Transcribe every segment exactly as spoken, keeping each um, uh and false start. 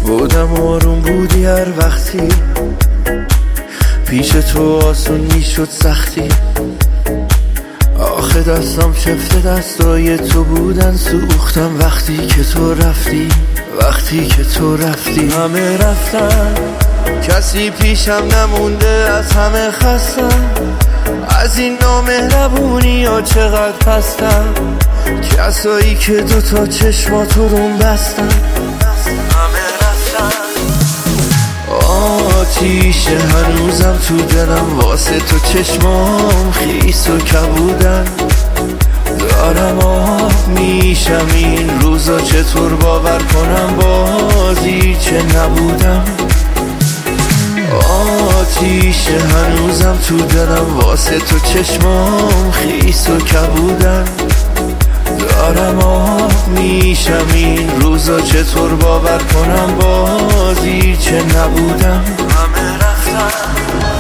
بودم آروم بودی هر وقتی پیش تو آسون میشد سختی. آخه دستم شفته دستای تو بودن، سوختم وقتی که تو رفتی. وقتی که تو رفتی همه رفتن، کسی پیشم نمونده، از همه خستم. از این نامهربونی ها چقدر پستم، کسایی که دوتا چشماتو روم بستن. همه رفتن، آتیشه هنوزم تو دلم واسه تو، چشمام خیس و کبودن. دارم آب میشم این روزا، چطور باور کنم بازی چه نبودم. آتیشه هنوزم تو دلم واسه تو، چشمام خیس و کبودن. دارم آب میشم این روزا، چطور باور کنم بازی چه نبودم. همه رفتن،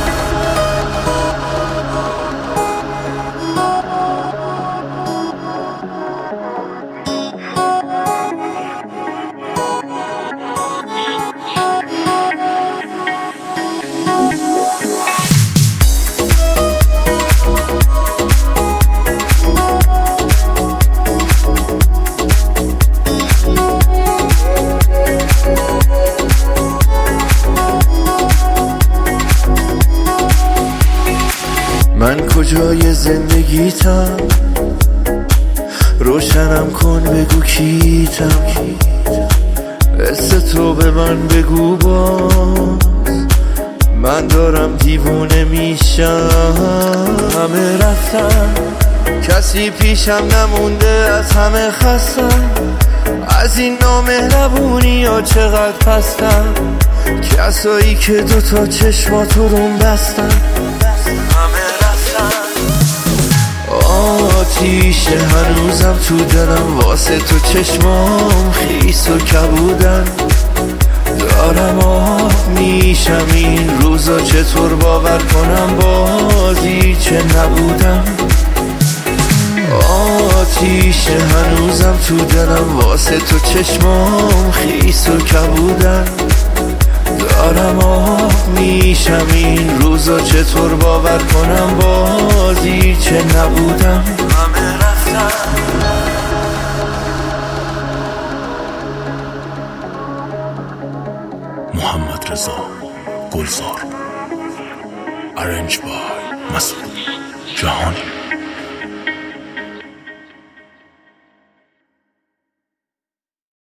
من کجای زندگیتم؟ روشنم کن بگو کیتم. حس تو به من بگو باز، من دارم دیوونه میشم. همه رفتن، کسی پیشم نمونده، از همه خستم. از این نامهربونی ها چقدر پستم، کسایی که دوتا چشماتو روم بستن. آتیشه هنوزم تو دلم واسه تو، چشمام خیس و کبودن. دارم آب میشم این روزا، چطور باور کنم بازی چه نبودم. آتیشه هنوزم تو دلم واسه تو، چشمام خیس و کبودن. دارم آب میشم این روزا، چطور باور کنم بازی چه نبودم. همه رفتن، محمد رضا گلزار، ارنج بای مسعود جهانی.